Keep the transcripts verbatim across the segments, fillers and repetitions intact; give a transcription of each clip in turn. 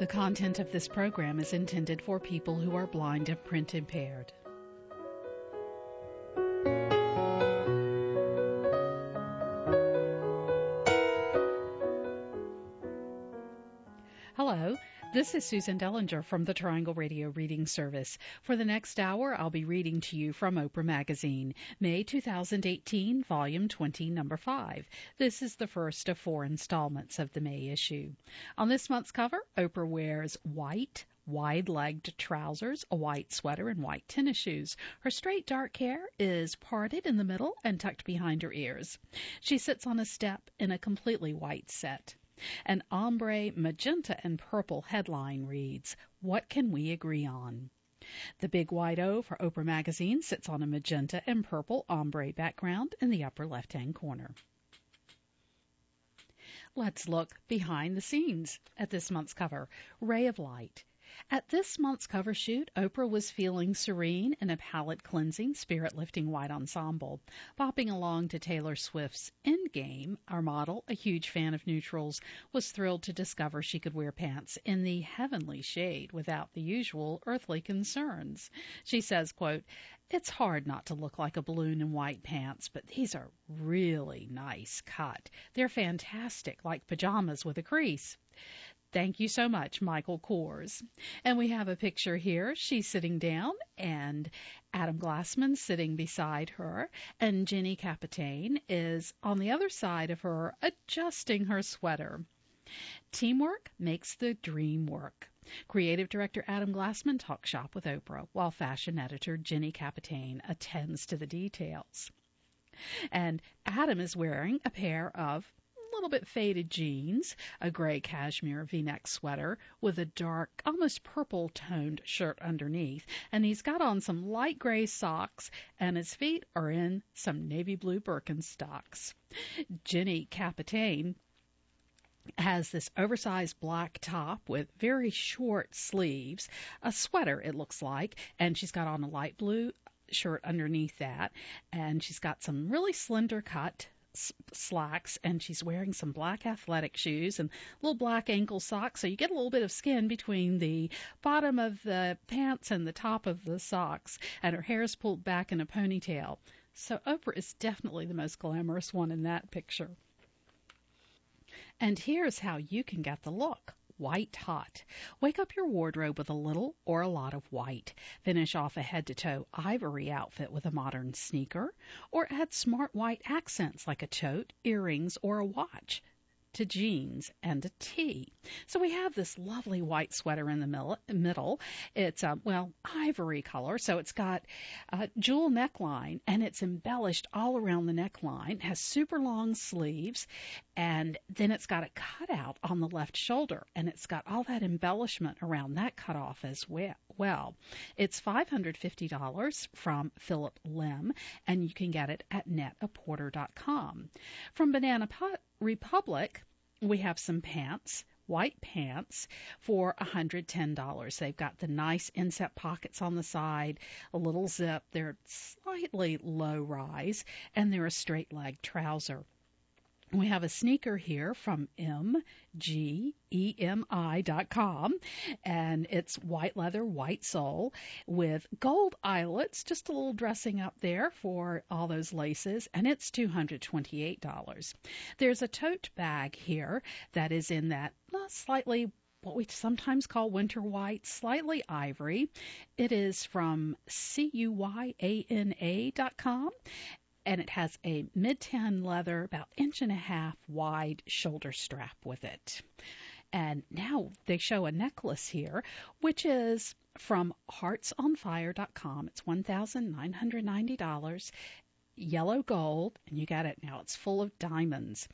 The content of this program is intended for people who are blind and print impaired. Hello, this is Susan Dellinger from the Triangle Radio Reading Service. For the next hour, I'll be reading to you from Oprah Magazine, May two thousand eighteen, Volume twenty, Number five. This is the first of four installments of the May issue. On this month's cover, Oprah wears white, wide-legged trousers, a white sweater, and white tennis shoes. Her straight dark hair is parted in the middle and tucked behind her ears. She sits on a step in a completely white set. An ombre, magenta, and purple headline reads, "What can we agree on?" The big white O for Oprah Magazine sits on a magenta and purple ombre background in the upper left-hand corner. Let's look behind the scenes at this month's cover. Ray of Light. At this month's cover shoot, Oprah was feeling serene in a palette-cleansing, spirit-lifting white ensemble. Bopping along to Taylor Swift's Endgame, our model, a huge fan of neutrals, was thrilled to discover she could wear pants in the heavenly shade without the usual earthly concerns. She says, quote, "It's hard not to look like a balloon in white pants, but these are really nice cut. They're fantastic, like pajamas with a crease." Thank you so much, Michael Kors. And we have a picture here. She's sitting down, and Adam Glassman sitting beside her, and Jenny Capitane is on the other side of her, adjusting her sweater. Teamwork makes the dream work. Creative director Adam Glassman talks shop with Oprah, while fashion editor Jenny Capitane attends to the details. And Adam is wearing a pair of little bit faded jeans, a gray cashmere V-neck sweater with a dark, almost purple-toned shirt underneath, and he's got on some light gray socks, and his feet are in some navy blue Birkenstocks. Jenny Capitane has this oversized black top with very short sleeves, a sweater it looks like, and she's got on a light blue shirt underneath that, and she's got some really slender cut slacks, and she's wearing some black athletic shoes and little black ankle socks, so you get a little bit of skin between the bottom of the pants and the top of the socks, and her hair is pulled back in a ponytail. So Oprah is definitely the most glamorous one in that picture. And here's how you can get the look. White hot. Wake up your wardrobe with a little or a lot of white. Finish off a head-to-toe ivory outfit with a modern sneaker, or add smart white accents like a tote, earrings, or a watch to jeans and a tee. So we have this lovely white sweater in the middle. It's, uh, well, ivory color, so it's got a jewel neckline, and it's embellished all around the neckline, has super long sleeves, and then it's got a cutout on the left shoulder, and it's got all that embellishment around that cutoff as well. It's five hundred fifty dollars from Philip Lim, and you can get it at net a porter dot com. From Banana Republic, we have some pants, white pants, for one hundred ten dollars. They've got the nice inset pockets on the side, a little zip. They're slightly low rise, and they're a straight leg trouser. We have a sneaker here from M G E M I dot com, and it's white leather, white sole with gold eyelets, just a little dressing up there for all those laces, and it's two hundred twenty-eight dollars. There's a tote bag here that is in that uh, slightly what we sometimes call winter white, slightly ivory. It is from C U Y A N A dot com. And it has a mid-tan leather, about inch and a half wide shoulder strap with it. And now they show a necklace here, which is from hearts on fire dot com. It's one thousand nine hundred ninety dollars, yellow gold, and you got it now. It's full of diamonds.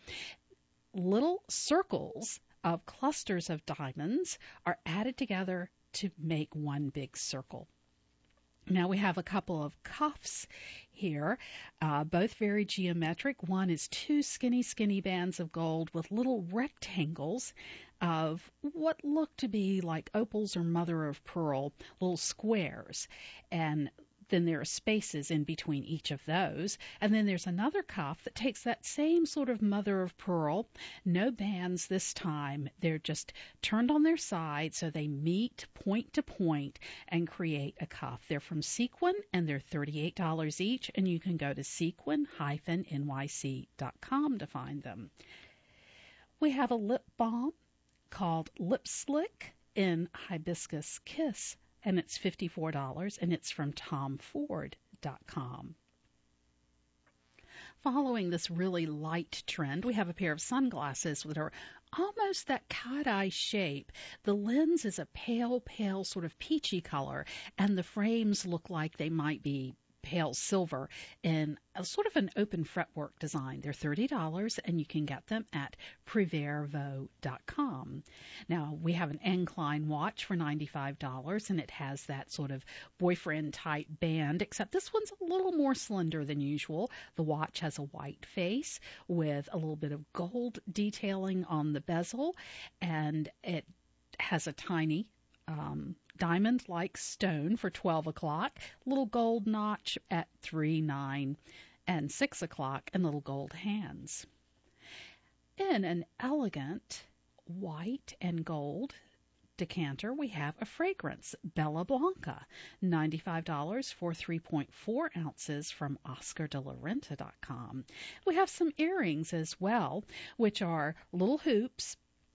Little circles of clusters of diamonds are added together to make one big circle. Now we have a couple of cuffs here, uh, both very geometric. One is two skinny, skinny bands of gold with little rectangles of what look to be like opals or mother of pearl, little squares. And then there are spaces in between each of those. And then there's another cuff that takes that same sort of mother of pearl, no bands this time. They're just turned on their side so they meet point to point and create a cuff. They're from Sequin and they're thirty-eight dollars each, and you can go to sequin dash N Y C dot com to find them. We have a lip balm called Lip Slick in Hibiscus Kiss, and it's fifty-four dollars, and it's from tom ford dot com. Following this really light trend, we have a pair of sunglasses that are almost that cat-eye shape. The lens is a pale, pale sort of peachy color, and the frames look like they might be pale silver in a sort of an open fretwork design. They're thirty dollars, and you can get them at Privervo dot com. Now, we have an Incline watch for ninety-five dollars, and it has that sort of boyfriend-type band, except this one's a little more slender than usual. The watch has a white face with a little bit of gold detailing on the bezel, and it has a tiny um, diamond-like stone for twelve o'clock, little gold notch at three, nine, and six o'clock, and little gold hands. In an elegant white and gold decanter, we have a fragrance, Bella Blanca, ninety-five dollars for three point four ounces from Oscar de la Renta dot com. We have some earrings as well, which are little hoops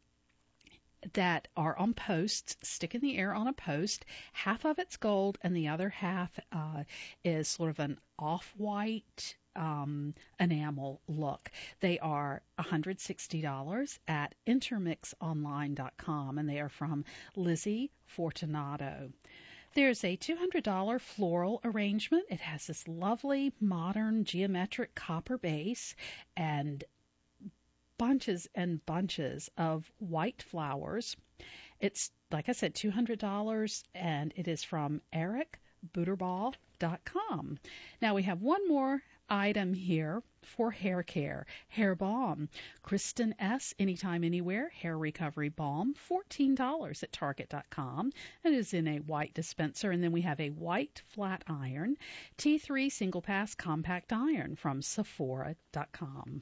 that are on posts, stick in the air on a post. Half of it's gold, and the other half uh, is sort of an off-white um, enamel look. They are one hundred sixty dollars at intermix online dot com, and they are from Lizzie Fortunato. There's a two hundred dollars floral arrangement. It has this lovely modern geometric copper base and bunches and bunches of white flowers. It's, like I said, two hundred dollars, and it is from Eric Buterball dot com. Now we have one more item here for hair care. Hair balm. Kristen S. Anytime, Anywhere Hair Recovery Balm, fourteen dollars at Target dot com. It is in a white dispenser. And then we have a white flat iron T three Single Pass Compact Iron from Sephora dot com.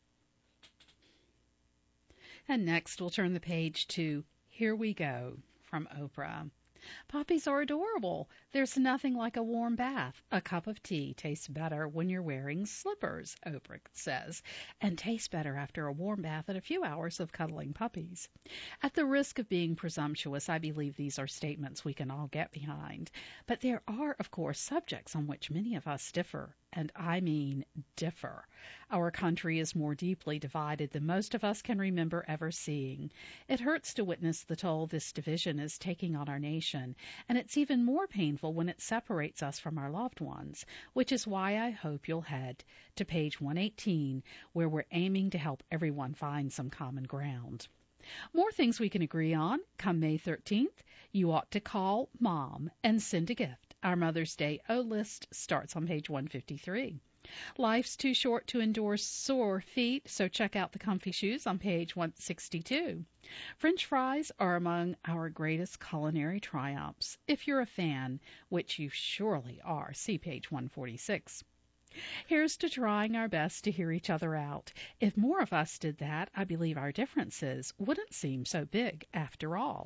And next, we'll turn the page to Here We Go from Oprah. Puppies are adorable. There's nothing like a warm bath. A cup of tea tastes better when you're wearing slippers, Oprah says, and tastes better after a warm bath and a few hours of cuddling puppies. At the risk of being presumptuous, I believe these are statements we can all get behind. But there are, of course, subjects on which many of us differ. And I mean differ. Our country is more deeply divided than most of us can remember ever seeing. It hurts to witness the toll this division is taking on our nation, and it's even more painful when it separates us from our loved ones, which is why I hope you'll head to page one eighteen, where we're aiming to help everyone find some common ground. More things we can agree on. Come May thirteenth, you ought to call Mom and send a gift. Our Mother's Day O-List starts on page one fifty-three. Life's too short to endure sore feet, so check out the comfy shoes on page one sixty-two. French fries are among our greatest culinary triumphs. If you're a fan, which you surely are, see page one forty-six. Here's to trying our best to hear each other out. If more of us did that, I believe our differences wouldn't seem so big after all.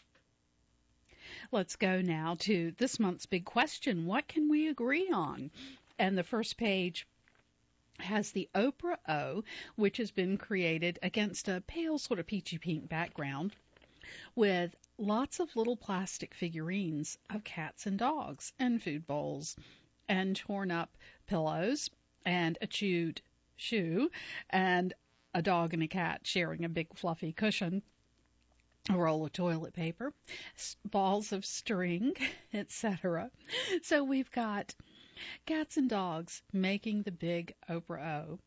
Let's go now to this month's big question. What can we agree on? And the first page has the Oprah O, which has been created against a pale sort of peachy pink background with lots of little plastic figurines of cats and dogs and food bowls and torn up pillows and a chewed shoe and a dog and a cat sharing a big fluffy cushion, a roll of toilet paper, balls of string, et cetera. So we've got cats and dogs making the big Oprah O.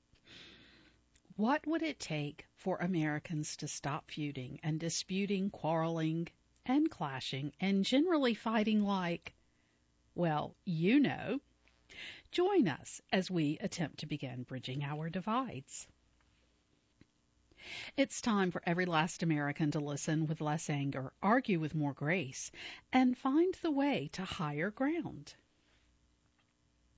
What would it take for Americans to stop feuding and disputing, quarreling, and clashing, and generally fighting like, well, you know? Join us as we attempt to begin bridging our divides. It's time for every last American to listen with less anger, argue with more grace, and find the way to higher ground.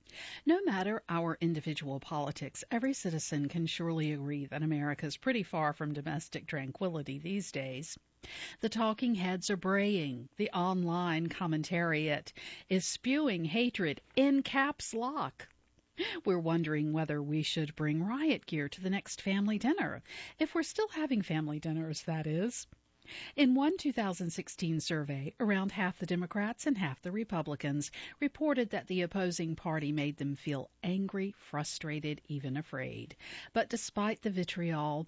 No matter our individual politics, every citizen can surely agree that America is pretty far from domestic tranquility these days. The talking heads are braying. The online commentariat is spewing hatred in caps lock. We're wondering whether we should bring riot gear to the next family dinner, if we're still having family dinners, that is. In one two thousand sixteen survey, around half the Democrats and half the Republicans reported that the opposing party made them feel angry, frustrated, even afraid. But despite the vitriol,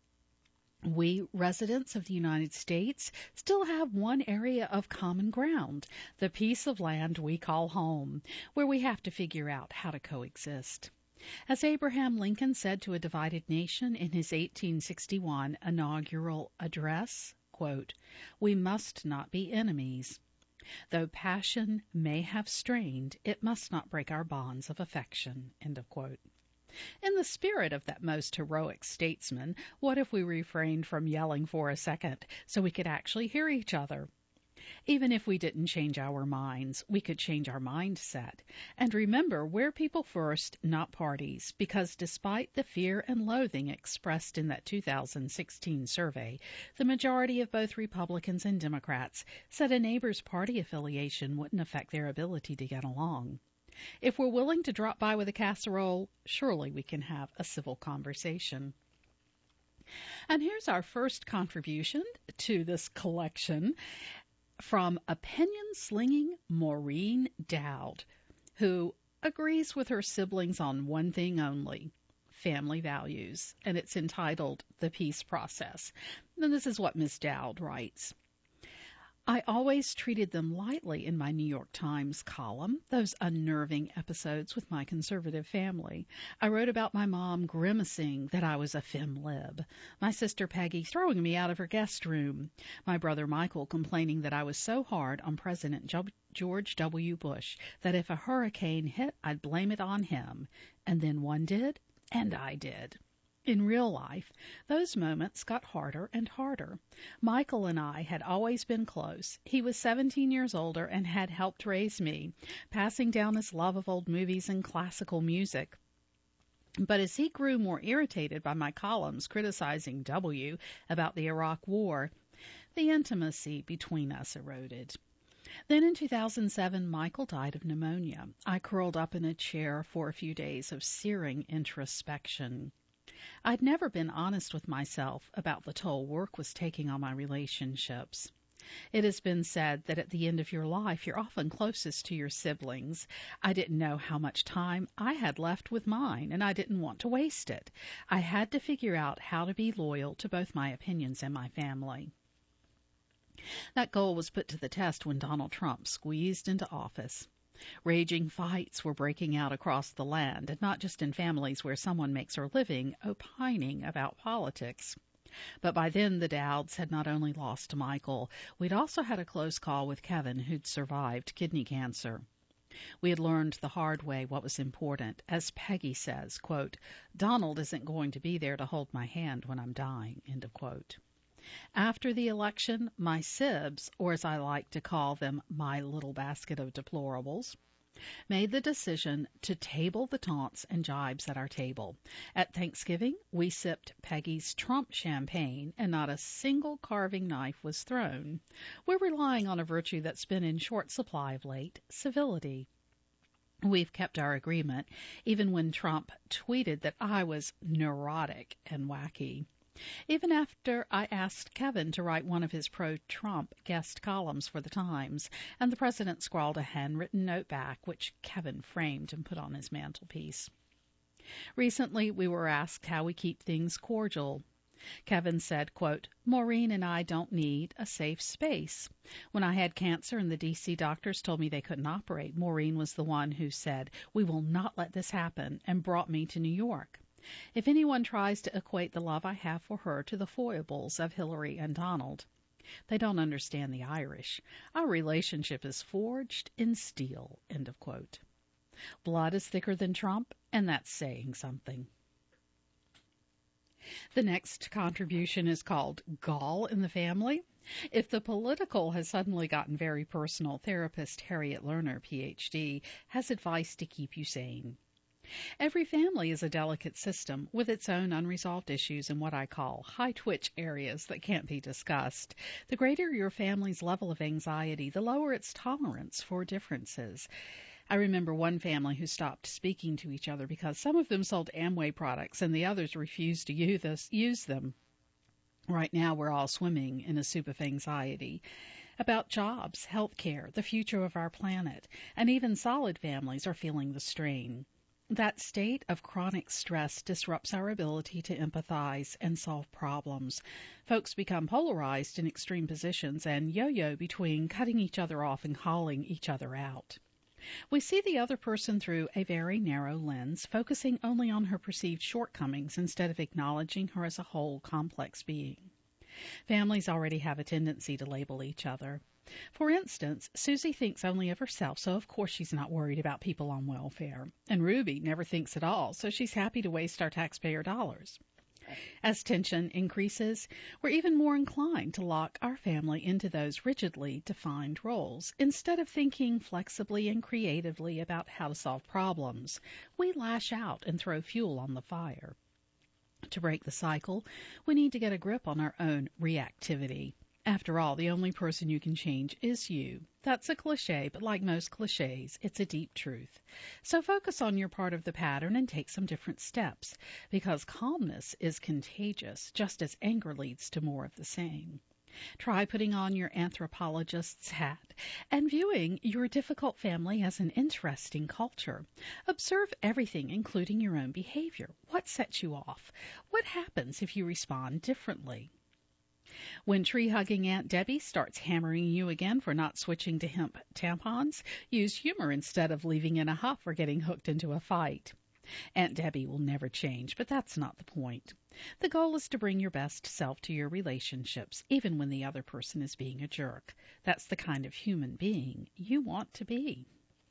we, residents of the United States, still have one area of common ground, the piece of land we call home, where we have to figure out how to coexist. As Abraham Lincoln said to a divided nation in his eighteen sixty-one inaugural address, quote, "We must not be enemies. Though passion may have strained, it must not break our bonds of affection." End of quote. In the spirit of that most heroic statesman, what if we refrained from yelling for a second so we could actually hear each other? Even if we didn't change our minds, we could change our mindset. And remember, we're people first, not parties, because despite the fear and loathing expressed in that two thousand sixteen survey, the majority of both Republicans and Democrats said a neighbor's party affiliation wouldn't affect their ability to get along. If we're willing to drop by with a casserole, surely we can have a civil conversation. And here's our first contribution to this collection from opinion-slinging Maureen Dowd, who agrees with her siblings on one thing only, family values, and it's entitled The Peace Process. And this is what Miz Dowd writes. I always treated them lightly in my New York Times column, those unnerving episodes with my conservative family. I wrote about my mom grimacing that I was a fem lib, my sister Peggy throwing me out of her guest room, my brother Michael complaining that I was so hard on President George W. Bush that if a hurricane hit, I'd blame it on him. And then one did, and I did. In real life, those moments got harder and harder. Michael and I had always been close. He was seventeen years older and had helped raise me, passing down his love of old movies and classical music. But as he grew more irritated by my columns criticizing W about the Iraq War, the intimacy between us eroded. Then in two thousand seven, Michael died of pneumonia. I curled up in a chair for a few days of searing introspection. I'd never been honest with myself about the toll work was taking on my relationships. It has been said that at the end of your life, you're often closest to your siblings. I didn't know how much time I had left with mine, and I didn't want to waste it. I had to figure out how to be loyal to both my opinions and my family. That goal was put to the test when Donald Trump squeezed into office. Raging fights were breaking out across the land, and not just in families where someone makes her living opining about politics. But by then the Dowds had not only lost Michael, we'd also had a close call with Kevin, who'd survived kidney cancer. We had learned the hard way what was important. As Peggy says, quote, Donald isn't going to be there to hold my hand when I'm dying, end of quote. After the election, my sibs, or as I like to call them, my little basket of deplorables, made the decision to table the taunts and jibes at our table. At Thanksgiving, we sipped Peggy's Trump champagne, and not a single carving knife was thrown. We're relying on a virtue that's been in short supply of late, civility. We've kept our agreement, even when Trump tweeted that I was neurotic and wacky. Even after I asked Kevin to write one of his pro-Trump guest columns for the Times, and the president scrawled a handwritten note back, which Kevin framed and put on his mantelpiece. Recently, we were asked how we keep things cordial. Kevin said, quote, Maureen and I don't need a safe space. When I had cancer and the D C doctors told me they couldn't operate, Maureen was the one who said, we will not let this happen, and brought me to New York. If anyone tries to equate the love I have for her to the foibles of Hillary and Donald, they don't understand the Irish. Our relationship is forged in steel, end of quote. Blood is thicker than Trump, and that's saying something. The next contribution is called Gall in the Family. If the political has suddenly gotten very personal, therapist Harriet Lerner, P H D, has advice to keep you sane. Every family is a delicate system with its own unresolved issues and what I call high twitch areas that can't be discussed. The greater your family's level of anxiety, the lower its tolerance for differences. I remember one family who stopped speaking to each other because some of them sold Amway products and the others refused to use them. Right now we're all swimming in a soup of anxiety about jobs, health care, the future of our planet, and even solid families are feeling the strain. That state of chronic stress disrupts our ability to empathize and solve problems. Folks become polarized in extreme positions and yo-yo between cutting each other off and calling each other out. We see the other person through a very narrow lens, focusing only on her perceived shortcomings instead of acknowledging her as a whole, complex being. Families already have a tendency to label each other. For instance, Susie thinks only of herself, so of course she's not worried about people on welfare. And Ruby never thinks at all, so she's happy to waste our taxpayer dollars. As tension increases, we're even more inclined to lock our family into those rigidly defined roles. Instead of thinking flexibly and creatively about how to solve problems, we lash out and throw fuel on the fire. To break the cycle, we need to get a grip on our own reactivity. After all, the only person you can change is you. That's a cliche, but like most cliches, it's a deep truth. So focus on your part of the pattern and take some different steps, because calmness is contagious, just as anger leads to more of the same. Try putting on your anthropologist's hat and viewing your difficult family as an interesting culture. Observe everything, including your own behavior. What sets you off? What happens if you respond differently? When tree-hugging Aunt Debbie starts hammering you again for not switching to hemp tampons, use humor instead of leaving in a huff or getting hooked into a fight. Aunt Debbie will never change, but that's not the point. The goal is to bring your best self to your relationships, even when the other person is being a jerk. That's the kind of human being you want to be.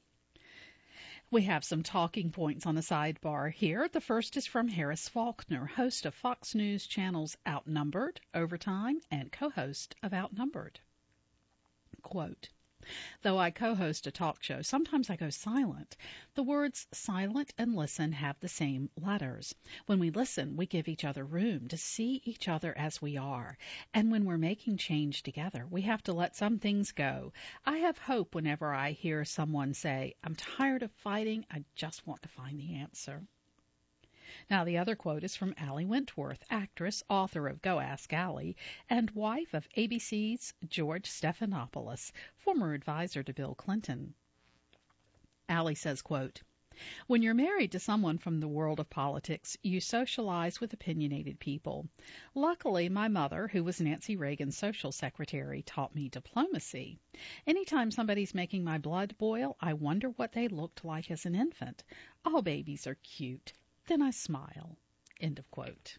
We have some talking points on the sidebar here. The first is from Harris Faulkner, host of Fox News Channel's Outnumbered, Overtime, and co-host of Outnumbered. Quote, though I co-host a talk show, sometimes I go silent. The words silent and listen have the same letters. When we listen, we give each other room to see each other as we are. And when we're making change together, we have to let some things go. I have hope whenever I hear someone say, I'm tired of fighting, I just want to find the answer. Now, the other quote is from Allie Wentworth, actress, author of Go Ask Allie, and wife of A B C's George Stephanopoulos, former advisor to Bill Clinton. Allie says, quote, when you're married to someone from the world of politics, you socialize with opinionated people. Luckily, my mother, who was Nancy Reagan's social secretary, taught me diplomacy. Anytime somebody's making my blood boil, I wonder what they looked like as an infant. All babies are cute. Then I smile. End of quote.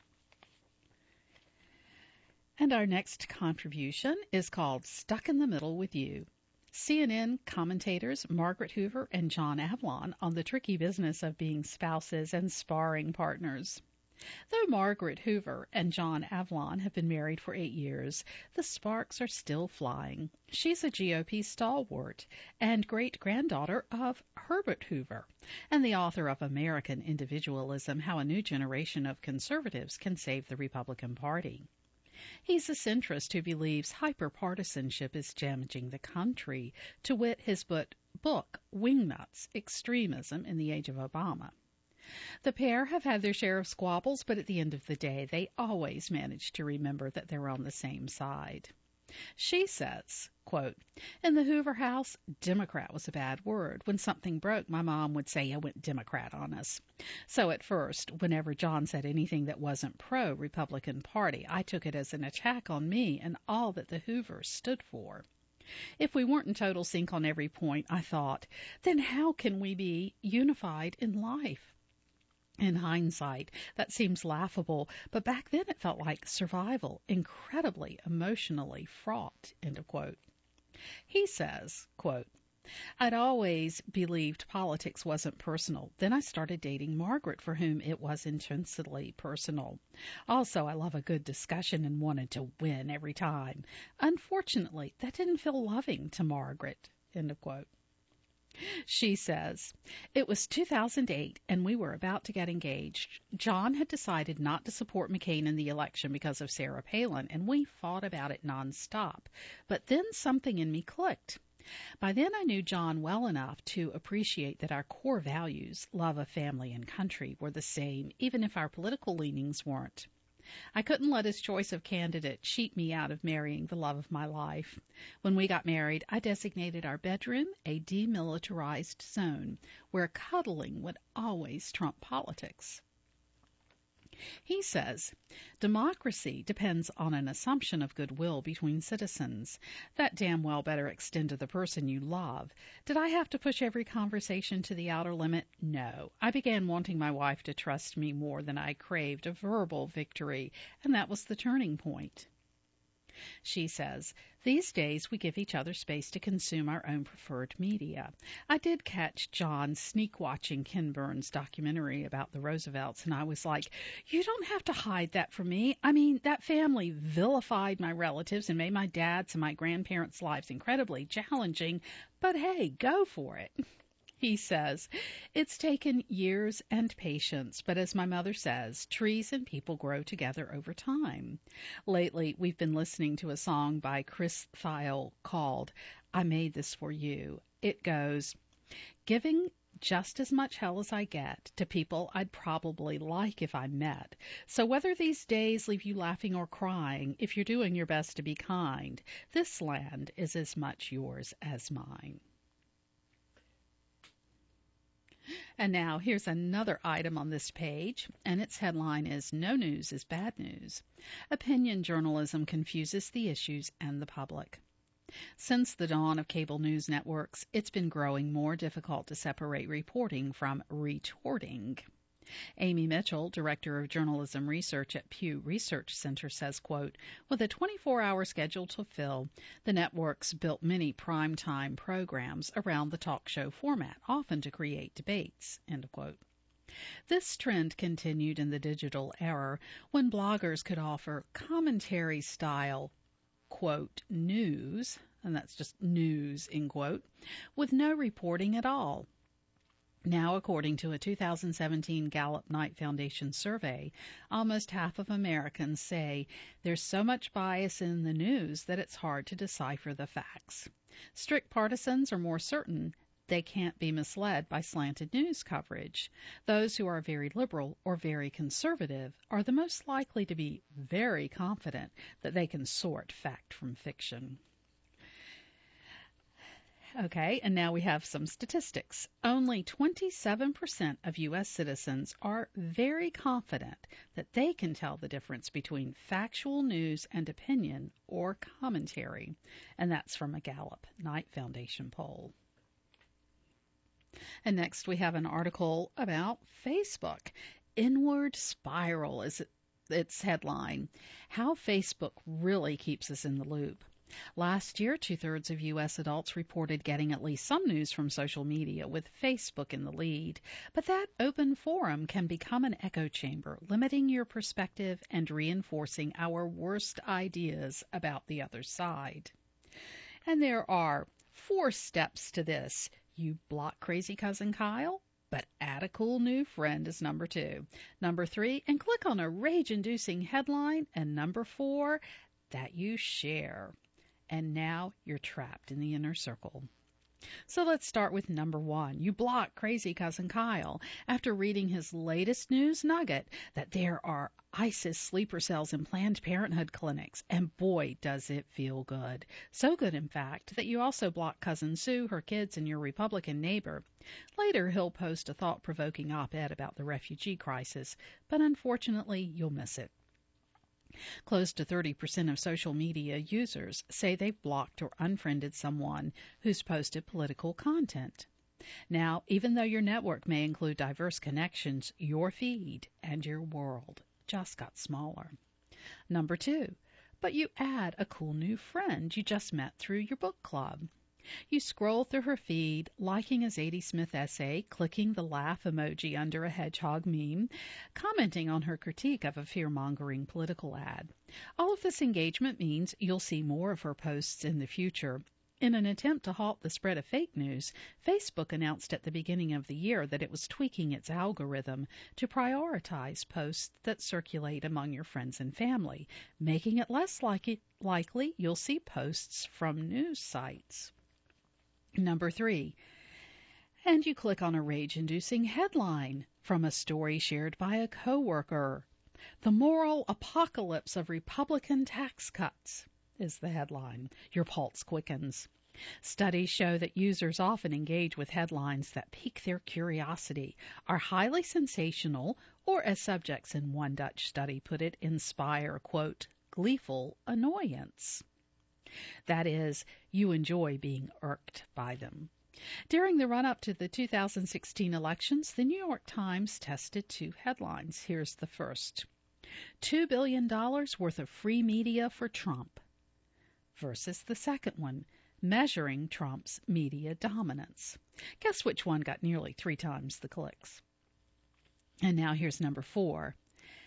And our next contribution is called Stuck in the Middle with You. C N N commentators Margaret Hoover and John Avlon on the tricky business of being spouses and sparring partners. Though Margaret Hoover and John Avlon have been married for eight years, the sparks are still flying. She's a G O P stalwart and great-granddaughter of Herbert Hoover, and the author of American Individualism, How a New Generation of Conservatives Can Save the Republican Party. He's a centrist who believes hyper-partisanship is damaging the country, to wit his book, Wingnuts, Extremism in the Age of Obama. The pair have had their share of squabbles, but at the end of the day, they always manage to remember that they're on the same side. She says, quote, in the Hoover house, Democrat was a bad word. When something broke, my mom would say, I went Democrat on us. So at first, whenever John said anything that wasn't pro-Republican Party, I took it as an attack on me and all that the Hoovers stood for. If we weren't in total sync on every point, I thought, then how can we be unified in life? In hindsight, that seems laughable, but back then it felt like survival, incredibly emotionally fraught, end of quote. He says, quote, I'd always believed politics wasn't personal. Then I started dating Margaret, for whom it was intensely personal. Also, I love a good discussion and wanted to win every time. Unfortunately, that didn't feel loving to Margaret. End of quote. She says, it was two thousand eight and we were about to get engaged. John had decided not to support McCain in the election because of Sarah Palin, and we fought about it nonstop. But then something in me clicked. By then I knew John well enough to appreciate that our core values, love of family and country, were the same, even if our political leanings weren't. I couldn't let his choice of candidate cheat me out of marrying the love of my life. When we got married, I designated our bedroom a demilitarized zone where cuddling would always trump politics. He says, democracy depends on an assumption of goodwill between citizens. That damn well better extend to the person you love. Did I have to push every conversation to the outer limit? No. I began wanting my wife to trust me more than I craved a verbal victory, and that was the turning point. She says, these days we give each other space to consume our own preferred media. I did catch John sneak watching Ken Burns' documentary about the Roosevelts, and I was like, you don't have to hide that from me. I mean, that family vilified my relatives and made my dad's and my grandparents' lives incredibly challenging, but hey, go for it. He says, it's taken years and patience, but as my mother says, trees and people grow together over time. Lately, we've been listening to a song by Chris Thile called I Made This For You. It goes, giving just as much hell as I get to people I'd probably like if I met. So whether these days leave you laughing or crying, if you're doing your best to be kind, this land is as much yours as mine. And now here's another item on this page, and its headline is No News is Bad News. Opinion journalism confuses the issues and the public. Since the dawn of cable news networks, it's been growing more difficult to separate reporting from retorting. Amy Mitchell, Director of Journalism Research at Pew Research Center, says, quote, with a twenty-four hour schedule to fill, the networks built many primetime programs around the talk show format, often to create debates, end of quote. This trend continued in the digital era when bloggers could offer commentary-style, quote, news, and that's just news, in quote, with no reporting at all. Now, according to a two thousand seventeen Gallup Knight Foundation survey, almost half of Americans say there's so much bias in the news that it's hard to decipher the facts. Strict partisans are more certain they can't be misled by slanted news coverage. Those who are very liberal or very conservative are the most likely to be very confident that they can sort fact from fiction. Okay, and now we have some statistics. Only twenty-seven percent of U S citizens are very confident that they can tell the difference between factual news and opinion or commentary, and that's from a Gallup Knight Foundation poll. And next we have an article about Facebook. Inward Spiral is its headline. How Facebook really keeps us in the loop. Last year, two-thirds of U S adults reported getting at least some news from social media, with Facebook in the lead. But that open forum can become an echo chamber, limiting your perspective and reinforcing our worst ideas about the other side. And there are four steps to this. You block crazy cousin Kyle, but add a cool new friend is number two. Number three, and click on a rage-inducing headline. And number four, that you share. And now you're trapped in the inner circle. So let's start with number one. You block crazy cousin Kyle after reading his latest news nugget that there are ISIS sleeper cells in Planned Parenthood clinics. And boy, does it feel good. So good, in fact, that you also block cousin Sue, her kids, and your Republican neighbor. Later, he'll post a thought-provoking op-ed about the refugee crisis, but unfortunately, you'll miss it. Close to thirty percent of social media users say they've blocked or unfriended someone who's posted political content. Now, even though your network may include diverse connections, your feed and your world just got smaller. Number two, but you add a cool new friend you just met through your book club. You scroll through her feed, liking a Zadie Smith essay, clicking the laugh emoji under a hedgehog meme, commenting on her critique of a fear-mongering political ad. All of this engagement means you'll see more of her posts in the future. In an attempt to halt the spread of fake news, Facebook announced at the beginning of the year that it was tweaking its algorithm to prioritize posts that circulate among your friends and family, making it less likely, likely you'll see posts from news sites. Number three, and you click on a rage-inducing headline from a story shared by a coworker. The moral apocalypse of Republican tax cuts is the headline. Your pulse quickens. Studies show that users often engage with headlines that pique their curiosity, are highly sensational, or as subjects in one Dutch study put it, inspire, quote, gleeful annoyance. That is, you enjoy being irked by them. During the run-up to the two thousand sixteen elections, the New York Times tested two headlines. Here's the first. two billion dollars worth of free media for Trump versus the second one, measuring Trump's media dominance. Guess which one got nearly three times the clicks? And now here's number four.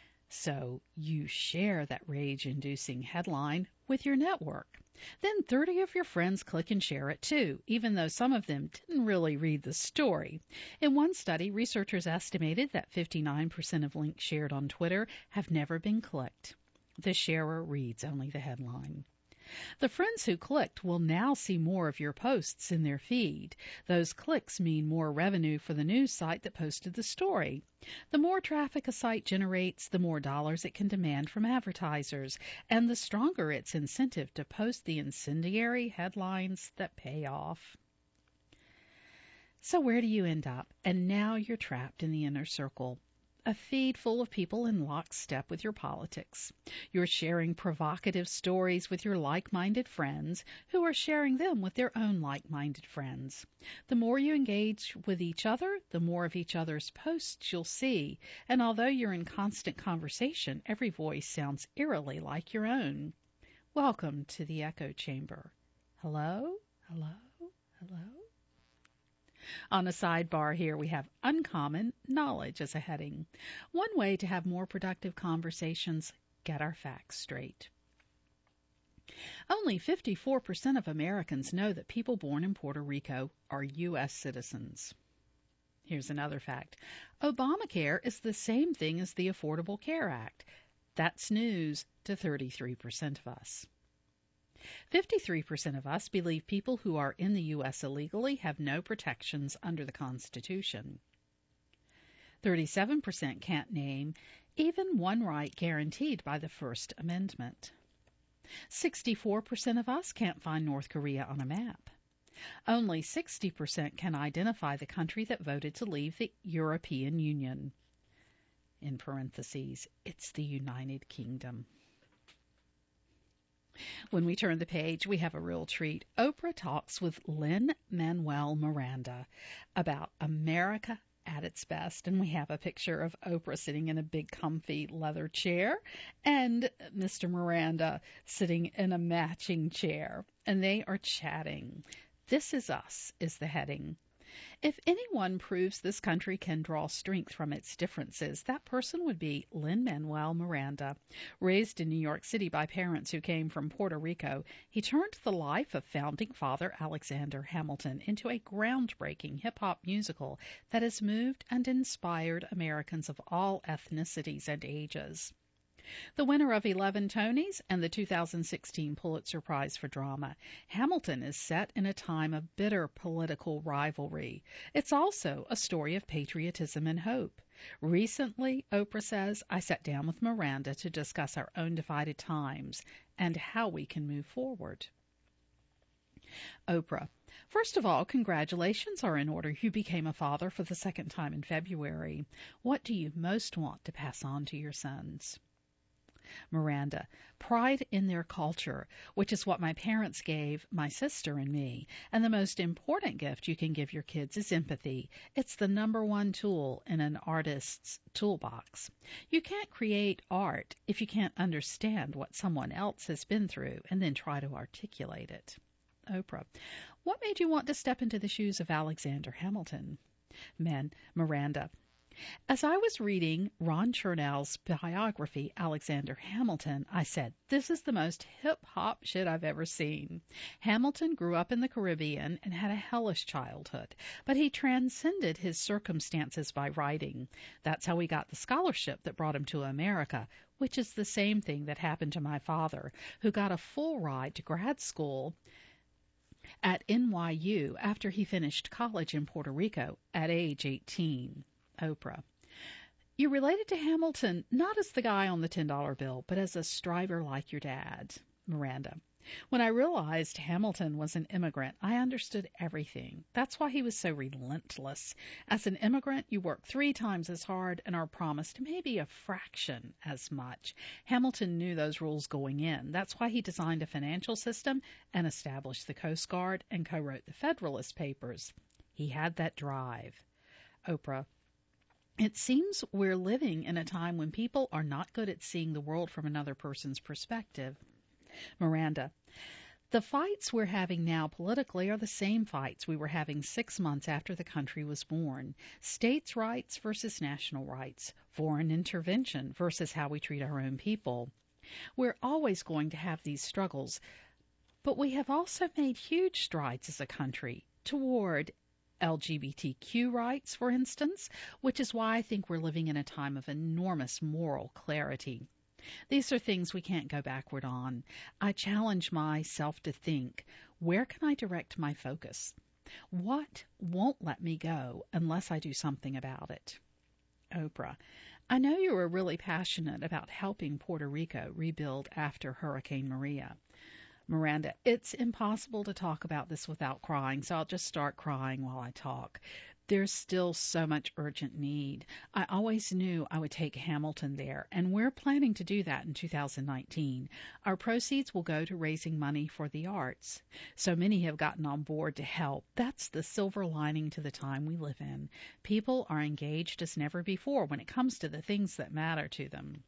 So you share that rage-inducing headline with your network. Then thirty of your friends click and share it too, even though some of them didn't really read the story. In one study, researchers estimated that fifty-nine percent of links shared on Twitter have never been clicked. The sharer reads only the headline. The friends who clicked will now see more of your posts in their feed. Those clicks mean more revenue for the news site that posted the story. The more traffic a site generates, the more dollars it can demand from advertisers, and the stronger its incentive to post the incendiary headlines that pay off. So where do you end up? And now you're trapped in the inner circle. A feed full of people in lockstep with your politics. You're sharing provocative stories with your like-minded friends who are sharing them with their own like-minded friends. The more you engage with each other, the more of each other's posts you'll see. And although you're in constant conversation, every voice sounds eerily like your own. Welcome to the echo chamber. Hello? Hello? Hello? On a sidebar here, we have uncommon knowledge as a heading. One way to have more productive conversations, get our facts straight. Only fifty-four percent of Americans know that people born in Puerto Rico are U S citizens. Here's another fact. Obamacare is the same thing as the Affordable Care Act. That's news to thirty-three percent of us. fifty-three percent of us believe people who are in the U S illegally have no protections under the Constitution. thirty-seven percent can't name even one right guaranteed by the First Amendment. sixty-four percent of us can't find North Korea on a map. Only sixty percent can identify the country that voted to leave the European Union. In parentheses, it's the United Kingdom. When we turn the page, we have a real treat. Oprah talks with Lin-Manuel Miranda about America at its best. And we have a picture of Oprah sitting in a big comfy leather chair and Mister Miranda sitting in a matching chair. And they are chatting. This is us is the heading. If anyone proves this country can draw strength from its differences, that person would be Lin-Manuel Miranda. Raised in New York City by parents who came from Puerto Rico, he turned the life of founding father Alexander Hamilton into a groundbreaking hip-hop musical that has moved and inspired Americans of all ethnicities and ages. The winner of eleven Tonys and the two thousand sixteen Pulitzer Prize for Drama, Hamilton is set in a time of bitter political rivalry. It's also a story of patriotism and hope. Recently, Oprah says, I sat down with Miranda to discuss our own divided times and how we can move forward. Oprah. First of all, congratulations are in order. You became a father for the second time in February. What do you most want to pass on to your sons? Miranda, pride in their culture, which is what my parents gave my sister and me. And the most important gift you can give your kids is empathy. It's the number one tool in an artist's toolbox. You can't create art if you can't understand what someone else has been through and then try to articulate it. Oprah, What made you want to step into the shoes of Alexander Hamilton? Men, Miranda. As I was reading Ron Chernow's biography, Alexander Hamilton, I said, this is the most hip-hop shit I've ever seen. Hamilton grew up in the Caribbean and had a hellish childhood, but he transcended his circumstances by writing. That's how he got the scholarship that brought him to America, which is the same thing that happened to my father, who got a full ride to grad school at N Y U after he finished college in Puerto Rico at age eighteen. Oprah. You related to Hamilton not as the guy on the ten dollar bill, but as a striver like your dad. Miranda. When I realized Hamilton was an immigrant, I understood everything. That's why he was so relentless. As an immigrant, you work three times as hard and are promised maybe a fraction as much. Hamilton knew those rules going in. That's why he designed a financial system and established the Coast Guard and co-wrote the Federalist Papers. He had that drive. Oprah. It seems we're living in a time when people are not good at seeing the world from another person's perspective. Miranda. The fights we're having now politically are the same fights we were having six months after the country was born. States' rights versus national rights. Foreign intervention versus how we treat our own people. We're always going to have these struggles, but we have also made huge strides as a country toward L G B T Q rights, for instance, which is why I think we're living in a time of enormous moral clarity. These are things we can't go backward on. I challenge myself to think, where can I direct my focus? What won't let me go unless I do something about it? Oprah. I know you are really passionate about helping Puerto Rico rebuild after Hurricane Maria. Miranda, it's impossible to talk about this without crying, so I'll just start crying while I talk. There's still so much urgent need. I always knew I would take Hamilton there, and we're planning to do that in two thousand nineteen. Our proceeds will go to raising money for the arts. So many have gotten on board to help. That's the silver lining to the time we live in. People are engaged as never before when it comes to the things that matter to them.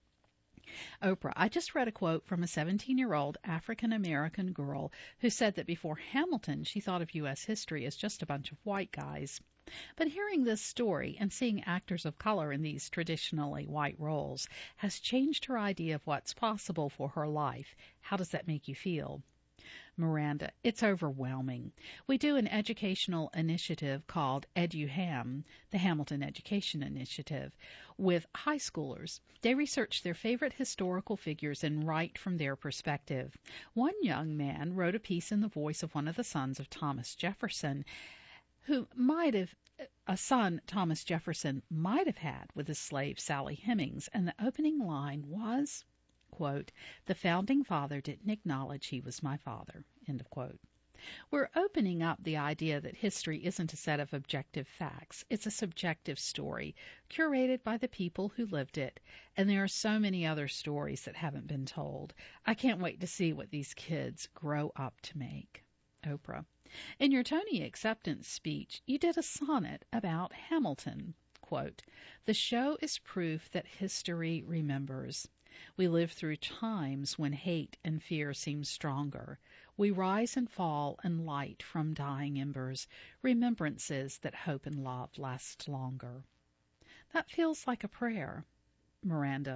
Oprah, I just read a quote from a seventeen-year-old African-American girl who said that before Hamilton, she thought of U S history as just a bunch of white guys. But hearing this story and seeing actors of color in these traditionally white roles has changed her idea of what's possible for her life. How does that make you feel? Miranda, it's overwhelming. We do an educational initiative called EduHam, the Hamilton Education Initiative, with high schoolers. They research their favorite historical figures and write from their perspective. One young man wrote a piece in the voice of one of the sons of Thomas Jefferson, who might have, a son Thomas Jefferson might have had with his slave Sally Hemings, and the opening line was, quote, the founding father didn't acknowledge he was my father, end of quote. We're opening up the idea that history isn't a set of objective facts. It's a subjective story, curated by the people who lived it, and there are so many other stories that haven't been told. I can't wait to see what these kids grow up to make. Oprah. In your Tony acceptance speech, you did a sonnet about Hamilton. Quote, the show is proof that history remembers. We live through times when hate and fear seem stronger. We rise and fall and light from dying embers, remembrances that hope and love last longer. That feels like a prayer. Miranda.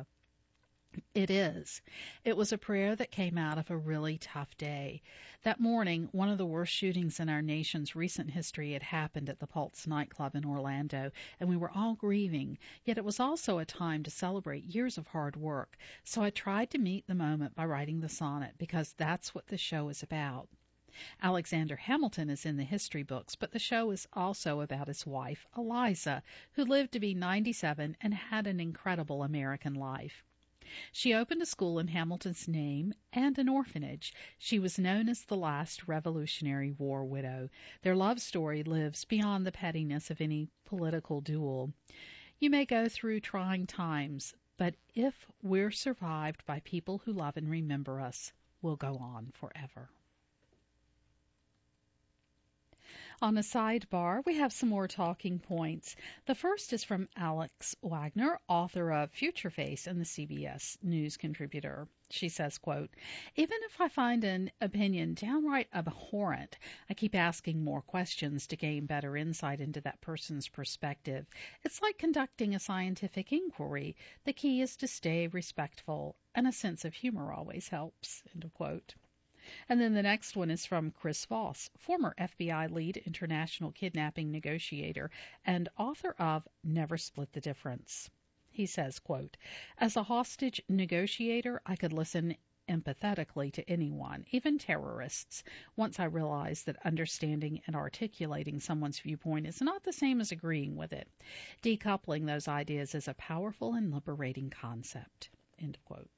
It is. It was a prayer that came out of a really tough day. That morning, one of the worst shootings in our nation's recent history had happened at the Pulse nightclub in Orlando, and we were all grieving. Yet it was also a time to celebrate years of hard work. So I tried to meet the moment by writing the sonnet, because that's what the show is about. Alexander Hamilton is in the history books, but the show is also about his wife, Eliza, who lived to be ninety-seven and had an incredible American life. She opened a school in Hamilton's name and an orphanage. She was known as the last Revolutionary War widow. Their love story lives beyond the pettiness of any political duel. You may go through trying times, but if we're survived by people who love and remember us, we'll go on forever. On a sidebar, we have some more talking points. The first is from Alex Wagner, author of Future Face and the C B S News contributor. She says, quote, "Even if I find an opinion downright abhorrent, I keep asking more questions to gain better insight into that person's perspective. It's like conducting a scientific inquiry. The key is to stay respectful, and a sense of humor always helps." End of quote. And then the next one is from Chris Voss, former F B I lead international kidnapping negotiator and author of Never Split the Difference. He says, quote, "As a hostage negotiator, I could listen empathetically to anyone, even terrorists, once I realized that understanding and articulating someone's viewpoint is not the same as agreeing with it. Decoupling those ideas is a powerful and liberating concept." End of quote.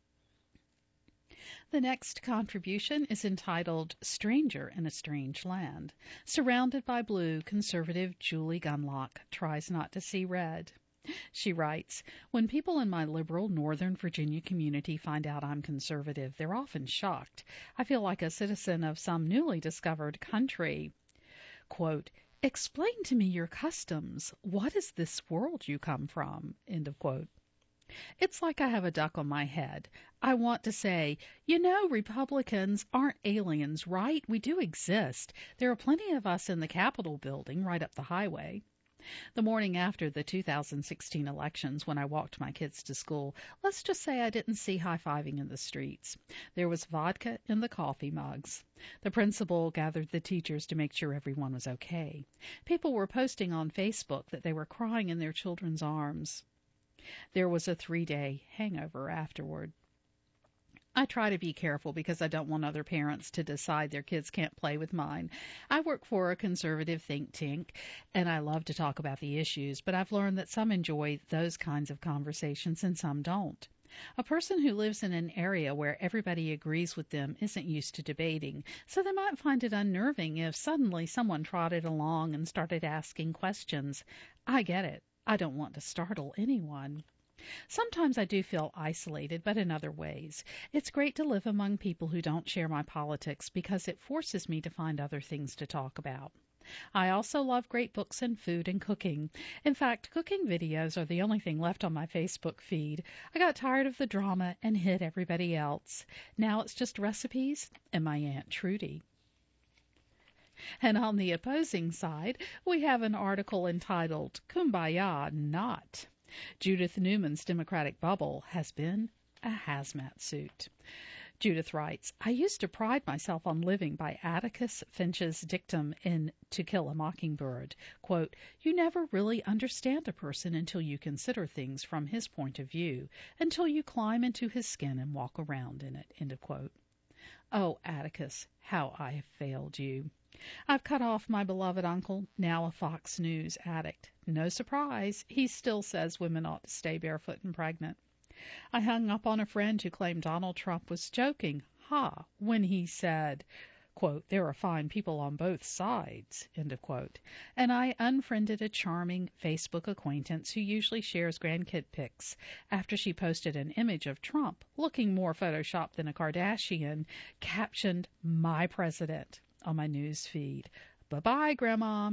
The next contribution is entitled Stranger in a Strange Land. Surrounded by blue, conservative Julie Gunlock tries not to see red. She writes, "When people in my liberal Northern Virginia community find out I'm conservative, they're often shocked. I feel like a citizen of some newly discovered country." Quote, "Explain to me your customs. What is this world you come from?" End of quote. It's like I have a duck on my head. I want to say, you know, Republicans aren't aliens, right? We do exist. There are plenty of us in the Capitol building right up the highway. The morning after the two thousand sixteen elections, when I walked my kids to school, let's just say I didn't see high-fiving in the streets. There was vodka in the coffee mugs. The principal gathered the teachers to make sure everyone was okay. People were posting on Facebook that they were crying in their children's arms. There was a three-day hangover afterward. I try to be careful because I don't want other parents to decide their kids can't play with mine. I work for a conservative think tank, and I love to talk about the issues, but I've learned that some enjoy those kinds of conversations and some don't. A person who lives in an area where everybody agrees with them isn't used to debating, so they might find it unnerving if suddenly someone trotted along and started asking questions. I get it. I don't want to startle anyone. Sometimes I do feel isolated, but in other ways. It's great to live among people who don't share my politics because it forces me to find other things to talk about. I also love great books and food and cooking. In fact, cooking videos are the only thing left on my Facebook feed. I got tired of the drama and hid everybody else. Now it's just recipes and my Aunt Trudy. And on the opposing side, we have an article entitled Kumbaya Not. Judith Newman's Democratic bubble has been a hazmat suit. Judith writes, "I used to pride myself on living by Atticus Finch's dictum in To Kill a Mockingbird. Quote, you never really understand a person until you consider things from his point of view, until you climb into his skin and walk around in it." End of quote. Oh, Atticus, how I have failed you. I've cut off my beloved uncle, now a Fox News addict. No surprise, he still says women ought to stay barefoot and pregnant. I hung up on a friend who claimed Donald Trump was joking, ha, when he said, quote, there are fine people on both sides, end of quote. And I unfriended a charming Facebook acquaintance who usually shares grandkid pics after she posted an image of Trump, looking more photoshopped than a Kardashian, captioned, "My president," on my news feed. Bye-bye, Grandma.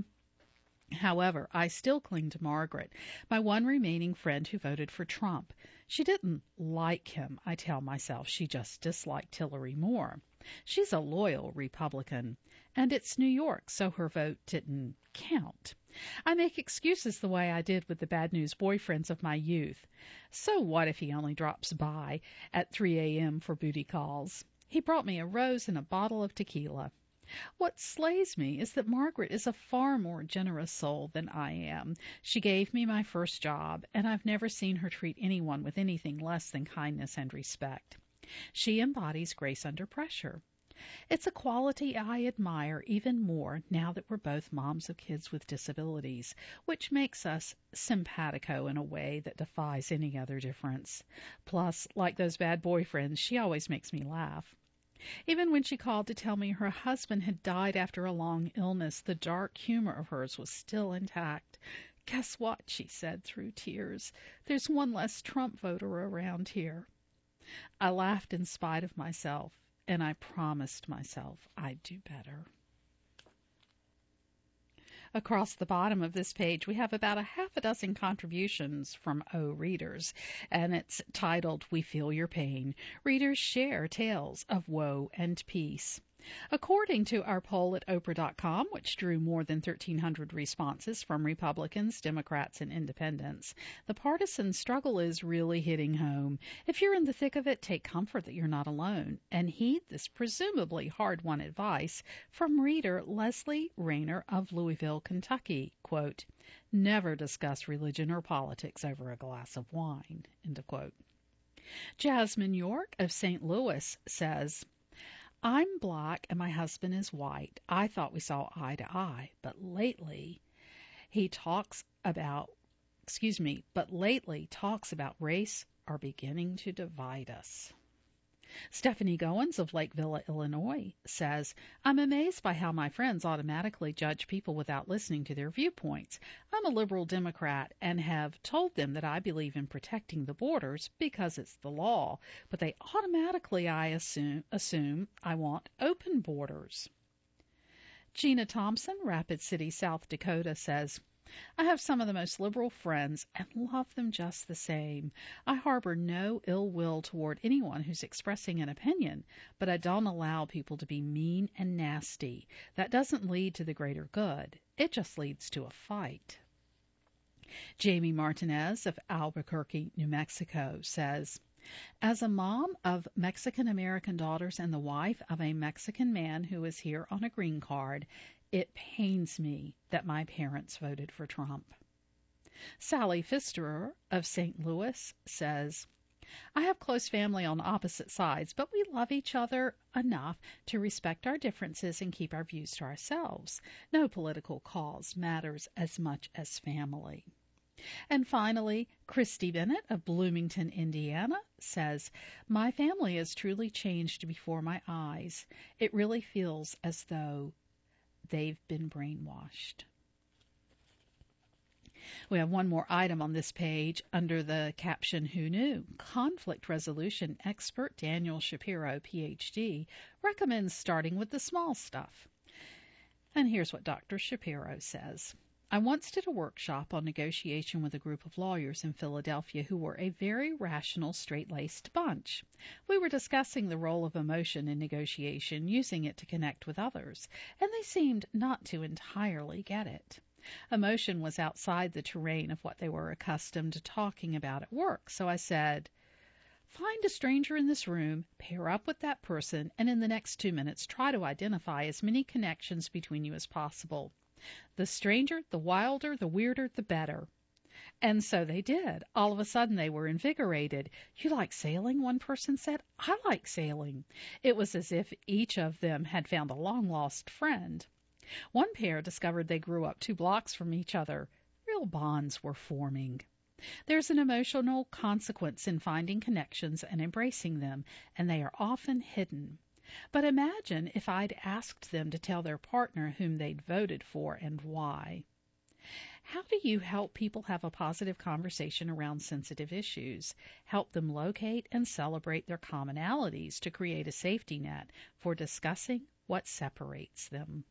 However, I still cling to Margaret, my one remaining friend who voted for Trump. She didn't like him, I tell myself. She just disliked Hillary more. She's a loyal Republican, and it's New York, so her vote didn't count. I make excuses the way I did with the bad news boyfriends of my youth. So what if he only drops by at three a.m. for booty calls? He brought me a rose and a bottle of tequila. What slays me is that Margaret is a far more generous soul than I am. She gave me my first job, and I've never seen her treat anyone with anything less than kindness and respect. She embodies grace under pressure. It's a quality I admire even more now that we're both moms of kids with disabilities, which makes us simpatico in a way that defies any other difference. Plus, like those bad boyfriends, she always makes me laugh. Even when she called to tell me her husband had died after a long illness, the dark humor of hers was still intact. Guess what, she said through tears. There's one less Trump voter around here. I laughed in spite of myself, and I promised myself I'd do better. Across the bottom of this page, we have about a half a dozen contributions from O readers, and it's titled, We Feel Your Pain. Readers share tales of woe and peace. According to our poll at Oprah dot com, which drew more than thirteen hundred responses from Republicans, Democrats, and Independents, the partisan struggle is really hitting home. If you're in the thick of it, take comfort that you're not alone, and heed this presumably hard-won advice from reader Leslie Rayner of Louisville, Kentucky. Quote, never discuss religion or politics over a glass of wine. End of quote. Jasmine York of Saint Louis says, I'm black and my husband is white. I thought we saw eye to eye, but lately he talks about, excuse me, but lately talks about race are beginning to divide us. Stephanie Goins of Lake Villa, Illinois says, I'm amazed by how my friends automatically judge people without listening to their viewpoints. I'm a liberal Democrat and have told them that I believe in protecting the borders because it's the law, but they automatically, I assume, assume I want open borders. Gina Thompson, Rapid City, South Dakota says, I have some of the most liberal friends and love them just the same. I harbor no ill will toward anyone who's expressing an opinion, but I don't allow people to be mean and nasty. That doesn't lead to the greater good. It just leads to a fight. Jamie Martinez of Albuquerque, New Mexico says, as a mom of Mexican-American daughters and the wife of a Mexican man who is here on a green card, it pains me that my parents voted for Trump. Sally Pfisterer of Saint Louis says, I have close family on opposite sides, but we love each other enough to respect our differences and keep our views to ourselves. No political cause matters as much as family. And finally, Christy Bennett of Bloomington, Indiana, says, my family has truly changed before my eyes. It really feels as though they've been brainwashed. We have one more item on this page under the caption, Who Knew? Conflict resolution expert Daniel Shapiro, P H D, recommends starting with the small stuff. And here's what Doctor Shapiro says. I once did a workshop on negotiation with a group of lawyers in Philadelphia who were a very rational, straight-laced bunch. We were discussing the role of emotion in negotiation, using it to connect with others, and they seemed not to entirely get it. Emotion was outside the terrain of what they were accustomed to talking about at work, so I said, find a stranger in this room, pair up with that person, and in the next two minutes try to identify as many connections between you as possible. The stranger, the wilder, the weirder, the better. And so they did. All of a sudden they were invigorated. You like sailing? One person said. I like sailing. It was as if each of them had found a long-lost friend. One pair discovered they grew up two blocks from each other. Real bonds were forming. There's an emotional consequence in finding connections and embracing them, and they are often hidden. But imagine if I'd asked them to tell their partner whom they'd voted for and why. How do you help people have a positive conversation around sensitive issues? Help them locate and celebrate their commonalities to create a safety net for discussing what separates them.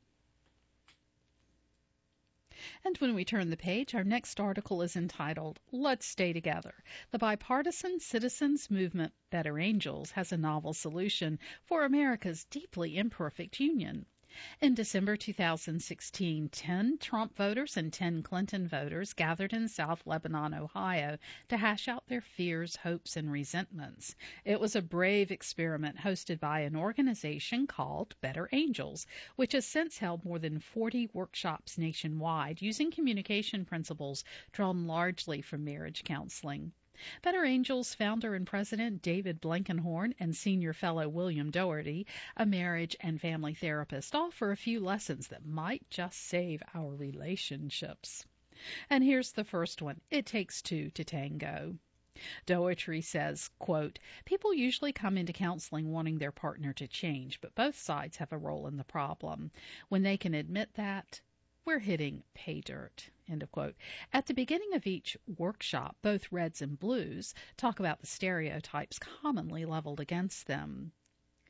And when we turn the page, our next article is entitled, Let's Stay Together. The bipartisan citizens movement Better Angels has a novel solution for America's deeply imperfect union. In December two thousand sixteen, ten Trump voters and ten Clinton voters gathered in South Lebanon, Ohio, to hash out their fears, hopes, and resentments. It was a brave experiment hosted by an organization called Better Angels, which has since held more than forty workshops nationwide using communication principles drawn largely from marriage counseling. Better Angels founder and president David Blankenhorn and senior fellow William Doherty, a marriage and family therapist, offer a few lessons that might just save our relationships. And here's the first one. It takes two to tango. Doherty says, quote, people usually come into counseling wanting their partner to change, but both sides have a role in the problem. When they can admit that, we're hitting pay dirt. End of quote. At the beginning of each workshop, both Reds and Blues talk about the stereotypes commonly leveled against them.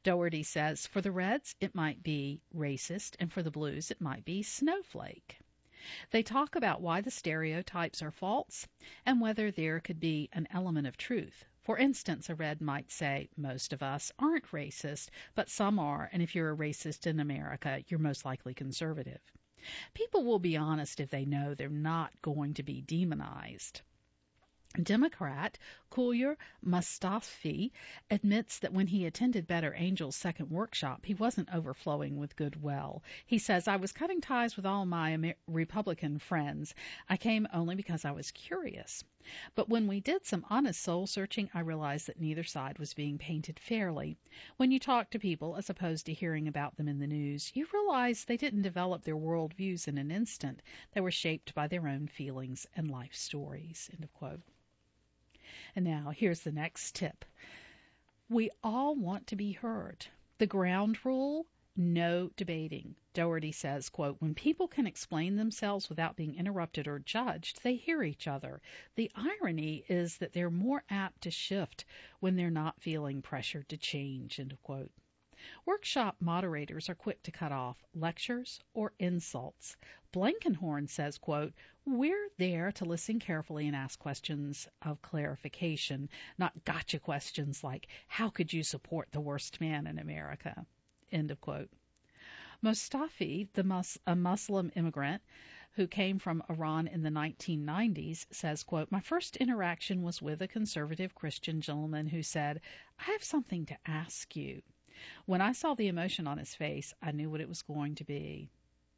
Doherty says, for the Reds, it might be racist, and for the Blues, it might be snowflake. They talk about why the stereotypes are false and whether there could be an element of truth. For instance, a Red might say, most of us aren't racist, but some are, and if you're a racist in America, you're most likely conservative. People will be honest if they know they're not going to be demonized. Democrat Kulur Mustafi admits that when he attended Better Angel's second workshop, he wasn't overflowing with goodwill. He says, I was cutting ties with all my Amer- Republican friends. I came only because I was curious. But when we did some honest soul searching, I realized that neither side was being painted fairly. When you talk to people, as opposed to hearing about them in the news, you realize they didn't develop their worldviews in an instant. They were shaped by their own feelings and life stories. End of quote. And now, here's the next tip. We all want to be heard. The ground rule, no debating. Doherty says, quote, when people can explain themselves without being interrupted or judged, they hear each other. The irony is that they're more apt to shift when they're not feeling pressured to change, end of quote. Workshop moderators are quick to cut off lectures or insults. Blankenhorn says, quote, we're there to listen carefully and ask questions of clarification, not gotcha questions like, how could you support the worst man in America? End of quote. Mustafi, the mus- a Muslim immigrant who came from Iran in the nineteen nineties, says, quote, my first interaction was with a conservative Christian gentleman who said, I have something to ask you. When I saw the emotion on his face, I knew what it was going to be.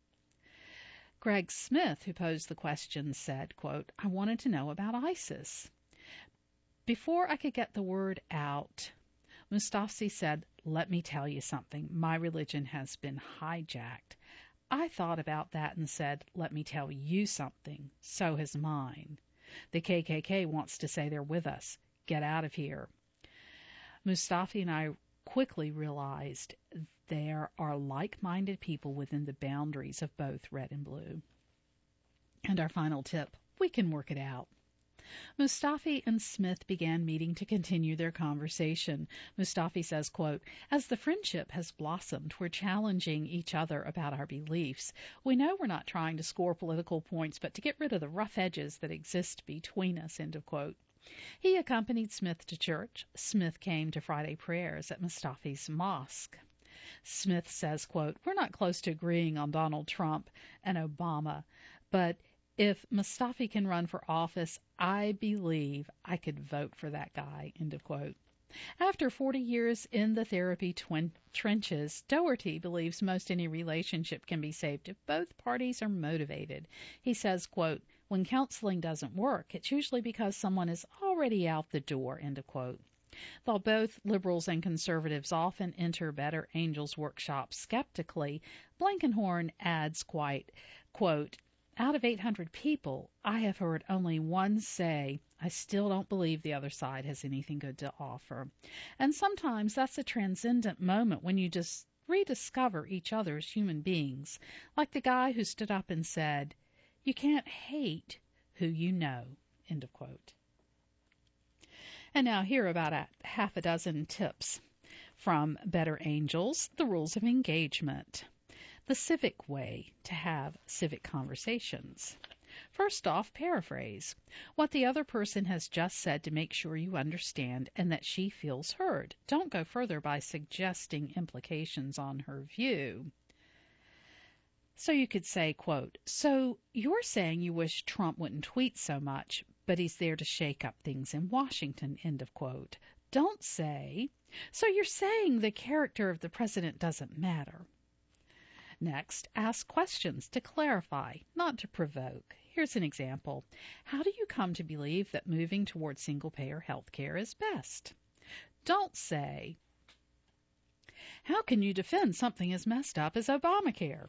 Greg Smith, who posed the question, said, quote, I wanted to know about ISIS. Before I could get the word out, Mustafi said, let me tell you something. My religion has been hijacked. I thought about that and said, let me tell you something. So has mine. The K K K wants to say they're with us. Get out of here. Mustafi and I quickly realized there are like-minded people within the boundaries of both red and blue. And our final tip, we can work it out. Mustafi and Smith began meeting to continue their conversation. Mustafi says, quote, as the friendship has blossomed, we're challenging each other about our beliefs. We know we're not trying to score political points, but to get rid of the rough edges that exist between us, end of quote. He accompanied Smith to church. Smith came to Friday prayers at Mustafi's mosque. Smith says, quote, we're not close to agreeing on Donald Trump and Obama, but if Mustafi can run for office, I believe I could vote for that guy, end of quote. After forty years in the therapy twin trenches, Doherty believes most any relationship can be saved if both parties are motivated. He says, quote, when counseling doesn't work, it's usually because someone is already out the door, end of quote. Though both liberals and conservatives often enter Better Angels workshops skeptically, Blankenhorn adds quite, quote, out of eight hundred people, I have heard only one say, I still don't believe the other side has anything good to offer. And sometimes that's a transcendent moment when you just rediscover each other as human beings, like the guy who stood up and said, you can't hate who you know, end of quote. And now here are about a half a dozen tips from Better Angels, the rules of engagement. The civic way to have civic conversations. First off, paraphrase what the other person has just said to make sure you understand and that she feels heard. Don't go further by suggesting implications on her view. So you could say, quote, so you're saying you wish Trump wouldn't tweet so much, but he's there to shake up things in Washington, end of quote. Don't say, so you're saying the character of the president doesn't matter. Next, ask questions to clarify, not to provoke. Here's an example. How do you come to believe that moving toward single-payer health care is best? Don't say, how can you defend something as messed up as Obamacare?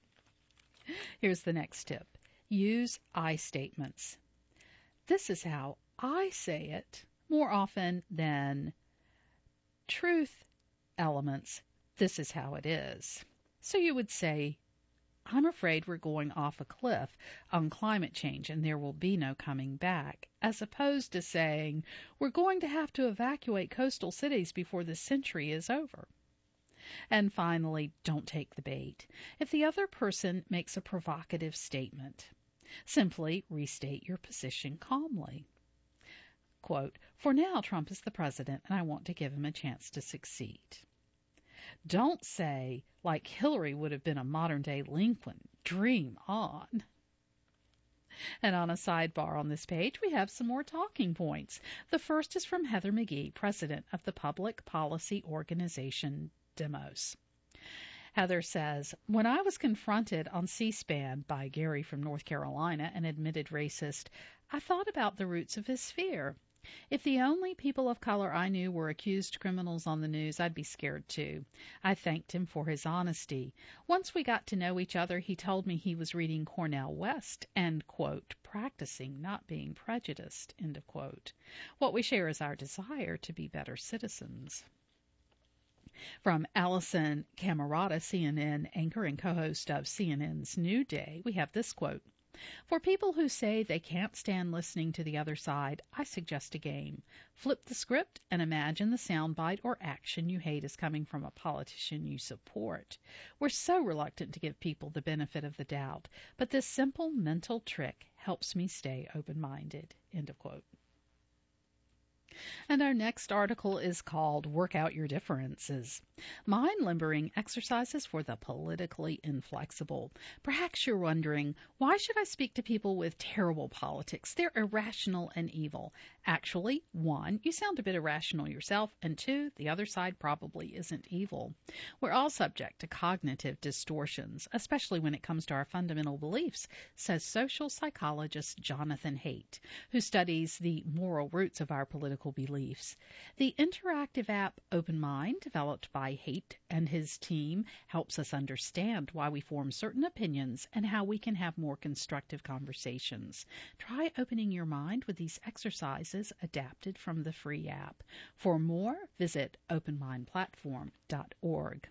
Here's the next tip. Use I statements. This is how I say it more often than truth elements. This is how it is. So you would say, I'm afraid we're going off a cliff on climate change and there will be no coming back, as opposed to saying, we're going to have to evacuate coastal cities before this century is over. And finally, don't take the bait. If the other person makes a provocative statement, simply restate your position calmly. Quote, "For now, Trump is the president, and I want to give him a chance to succeed." Don't say, like Hillary would have been a modern-day Lincoln, dream on. And on a sidebar on this page, we have some more talking points. The first is from Heather McGhee, president of the public policy organization Demos. Heather says, "When I was confronted on C-SPAN by Gary from North Carolina, an admitted racist, I thought about the roots of his fear. If the only people of color I knew were accused criminals on the news, I'd be scared too. I thanked him for his honesty. Once we got to know each other, he told me he was reading Cornel West and, quote, practicing not being prejudiced, end of quote. What we share is our desire to be better citizens." From Allison Camerata, C N N anchor and co-host of C N N's New Day, we have this quote. "For people who say they can't stand listening to the other side, I suggest a game. Flip the script and imagine the soundbite or action you hate is coming from a politician you support. We're so reluctant to give people the benefit of the doubt, but this simple mental trick helps me stay open-minded." End of quote. And our next article is called Work Out Your Differences. Mind-limbering exercises for the politically inflexible. Perhaps you're wondering, why should I speak to people with terrible politics? They're irrational and evil. Actually, one, you sound a bit irrational yourself, and two, the other side probably isn't evil. We're all subject to cognitive distortions, especially when it comes to our fundamental beliefs, says social psychologist Jonathan Haidt, who studies the moral roots of our political beliefs. The interactive app Open Mind, developed by Haidt and his team, helps us understand why we form certain opinions and how we can have more constructive conversations. Try opening your mind with these exercises adapted from the free app. For more, visit open mind platform dot org.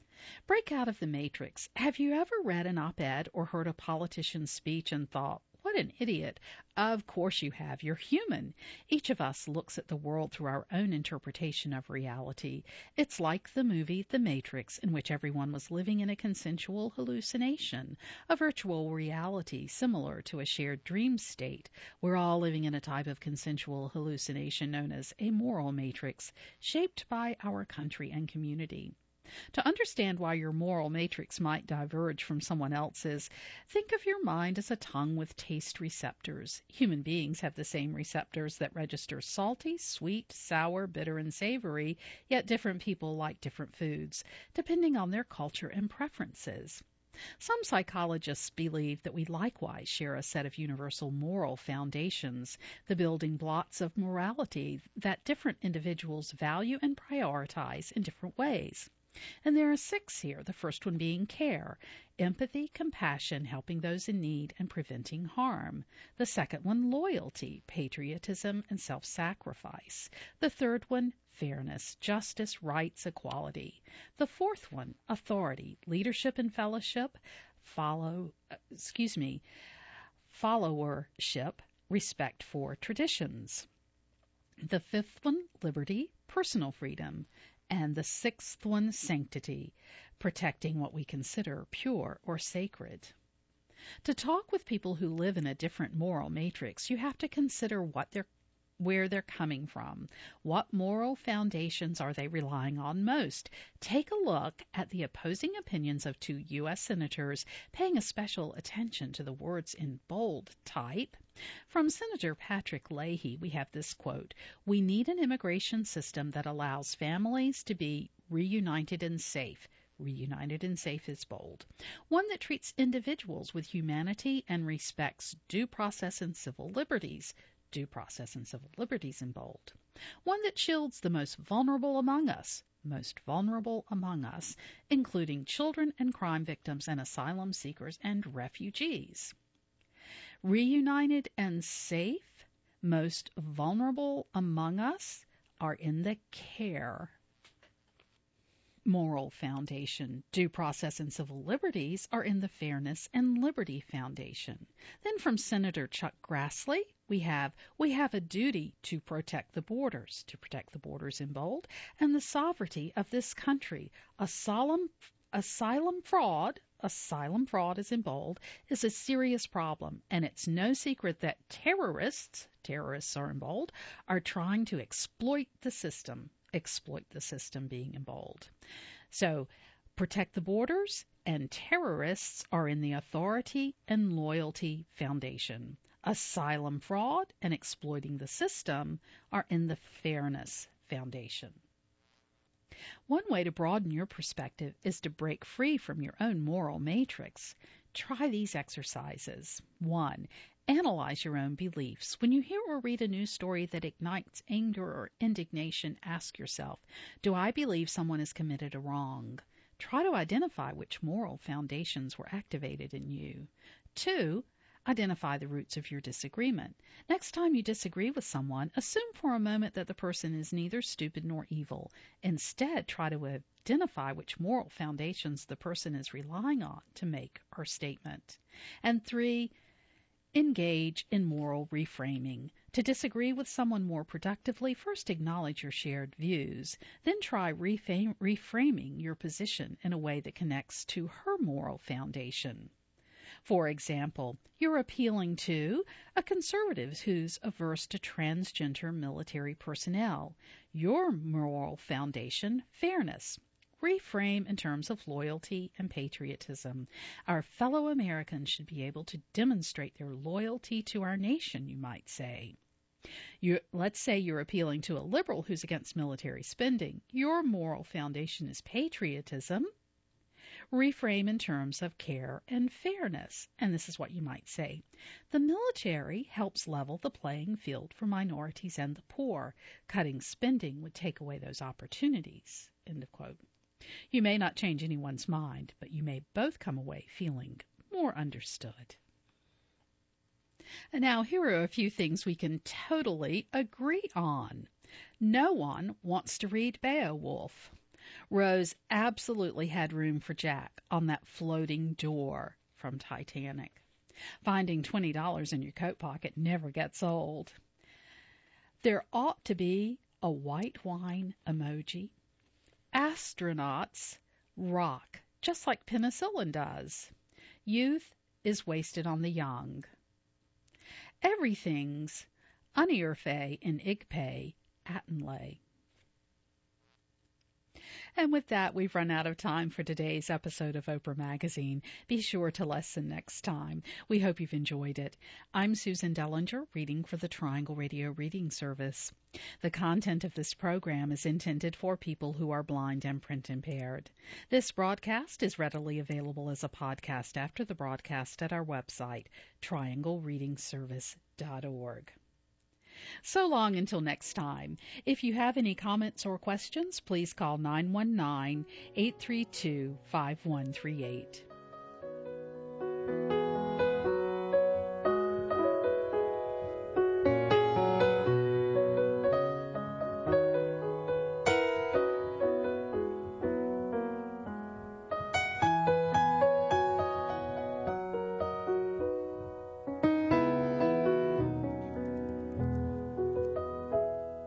Break out of the matrix. Have you ever read an op-ed or heard a politician's speech and thought, what an idiot? Of course you have. You're human. Each of us looks at the world through our own interpretation of reality. It's like the movie The Matrix, in which everyone was living in a consensual hallucination, a virtual reality similar to a shared dream state. We're all living in a type of consensual hallucination known as a moral matrix, shaped by our country and community. To understand why your moral matrix might diverge from someone else's, think of your mind as a tongue with taste receptors. Human beings have the same receptors that register salty, sweet, sour, bitter, and savory, yet different people like different foods, depending on their culture and preferences. Some psychologists believe that we likewise share a set of universal moral foundations, the building blocks of morality that different individuals value and prioritize in different ways. And there are six here, the first one being care, empathy, compassion, helping those in need and preventing harm. The second one, loyalty, patriotism, and self-sacrifice. The third one, fairness, justice, rights, equality. The fourth one, authority, leadership and fellowship, follow, excuse me, followership, respect for traditions. The fifth one, liberty, personal freedom. And the sixth one, sanctity, protecting what we consider pure or sacred. To talk with people who live in a different moral matrix, you have to consider what they're, where they're coming from. What moral foundations are they relying on most? Take a look at the opposing opinions of two U S senators, paying a special attention to the words in bold type. From Senator Patrick Leahy, we have this quote, "We need an immigration system that allows families to be reunited and safe." Reunited and safe is bold. One that treats individuals with humanity and respects due process and civil liberties. Due process and civil liberties in bold. One that shields the most vulnerable among us. Most vulnerable among us, including children and crime victims and asylum seekers and refugees. Reunited and safe, most vulnerable among us are in the care moral foundation. Due process and civil liberties are in the Fairness and Liberty Foundation. Then from Senator Chuck Grassley, we have, we have a duty to protect the borders, to protect the borders in bold, and the sovereignty of this country. A solemn Asylum fraud, asylum fraud is in bold, is a serious problem, and it's no secret that terrorists, terrorists are in bold, are trying to exploit the system, exploit the system being in bold. So, protect the borders, and terrorists are in the Authority and Loyalty Foundation. Asylum fraud and exploiting the system are in the Fairness Foundation. One way to broaden your perspective is to break free from your own moral matrix. Try these exercises. One, analyze your own beliefs. When you hear or read a news story that ignites anger or indignation, ask yourself, do I believe someone has committed a wrong? Try to identify which moral foundations were activated in you. Two, identify the roots of your disagreement. Next time you disagree with someone, assume for a moment that the person is neither stupid nor evil. Instead, try to identify which moral foundations the person is relying on to make our statement. And three, engage in moral reframing. To disagree with someone more productively, first acknowledge your shared views. Then try reframe, reframing your position in a way that connects to her moral foundation. For example, you're appealing to a conservative who's averse to transgender military personnel. Your moral foundation, fairness. Reframe in terms of loyalty and patriotism. Our fellow Americans should be able to demonstrate their loyalty to our nation, you might say. You, let's say you're appealing to a liberal who's against military spending. Your moral foundation is patriotism. Reframe in terms of care and fairness. And this is what you might say. The military helps level the playing field for minorities and the poor. Cutting spending would take away those opportunities. End of quote. You may not change anyone's mind, but you may both come away feeling more understood. And now here are a few things we can totally agree on. No one wants to read Beowulf. Rose absolutely had room for Jack on that floating door from Titanic. Finding twenty dollars in your coat pocket never gets old. There ought to be a white wine emoji. Astronauts rock, just like penicillin does. Youth is wasted on the young. Everything's unirfe in igpe attenlay. And with that, we've run out of time for today's episode of Oprah Magazine. Be sure to listen next time. We hope you've enjoyed it. I'm Susan Dellinger, reading for the Triangle Radio Reading Service. The content of this program is intended for people who are blind and print impaired. This broadcast is readily available as a podcast after the broadcast at our website, triangle reading service dot org. So long until next time. If you have any comments or questions, please call nine one nine, eight three two, five one three eight.